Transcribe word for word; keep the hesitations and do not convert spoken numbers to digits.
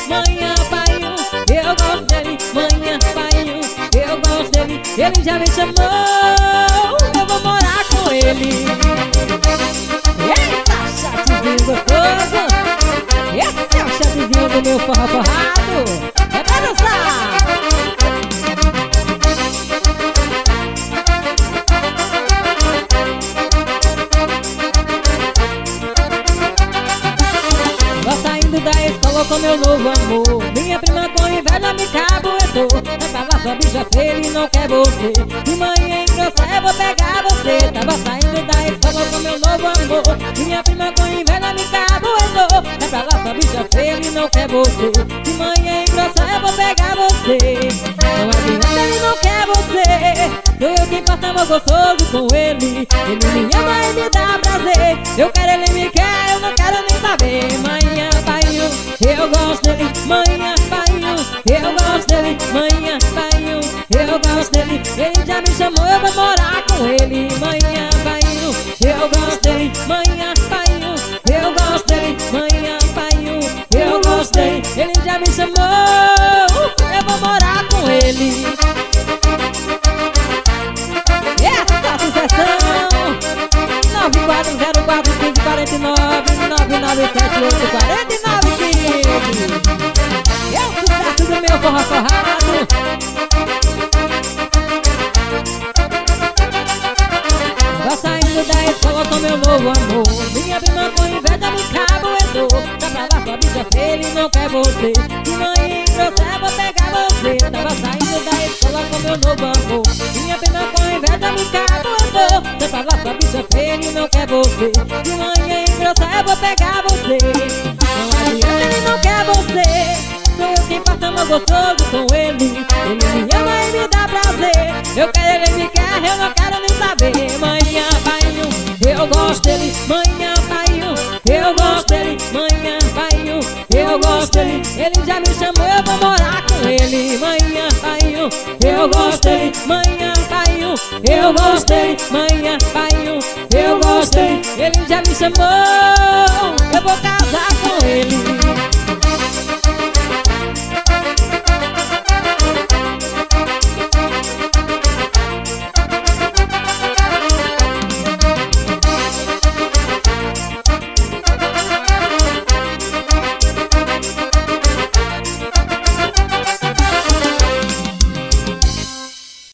manhã, pai, eu gosto dele. Manhã, pai, eu gosto dele. Ele já me chamou, eu vou morar com ele. Eita, chatezinho gostoso. Esse é o chatezinho do meu forró forrado. É pra dançar. Da escola com meu novo amor. Minha prima com inveja me caboetou. Vai pra lá sua bicha feia, ele não quer você. De manhã engrossa, eu vou pegar você. Tava saindo da escola com meu novo amor. Minha prima com inveja me caboetou. Vai pra lá sua bicha feia, ele não quer você. De manhã engrossa, eu vou pegar você. Não adianta, ele não quer você. Sou eu quem passa amor gostoso com ele. Ele me ama e me dá prazer. Eu quero, ele me quer, eu não quero nem saber. Manhã, pai, eu gosto dele. Manhã, pai, eu gosto dele. Manhã, pai, eu gosto dele. Ele já me chamou, eu vou morar com ele. Manhã, pai, eu gosto dele. Manhã, pai, eu gosto dele. Manhã, pai, eu gosto dele. Ele já me chamou, eu vou morar com ele. Essa sucessão nove quatro zero quatro cinco quatro nove nove nove sete oito quatro nove quinze. É o sucesso do meu forró forrado. Vou saindo da escola com meu novo amor. Minha prima com inveja me caboetou. Tá pra lá sua bicha feia, ele não quer você. De manhã engrossa, vou pegar você. Tava saindo da escola com meu novo amor. Minha prima com inveja me caboetou. Tá pra lá sua bicha feia, ele não quer você. De manhã engrossa, eu vou pegar você. Não adianta, ele não quer você. Sou eu quem passa amor gostoso com ele. Ele me ama e me dá prazer. Eu quero, ele me quer, eu não quero nem saber. Manhã, pai, eu gosto dele. Manhã, pai, eu gosto dele. Manhã, pai, eu gosto dele. Ele já me chamou, eu vou morar com ele. Manhã, pai, eu gosto dele. Manhã, pai, eu gosto dele. Manhã, pai, eu gosto dele. Ele já me chamou, eu vou casar com ele.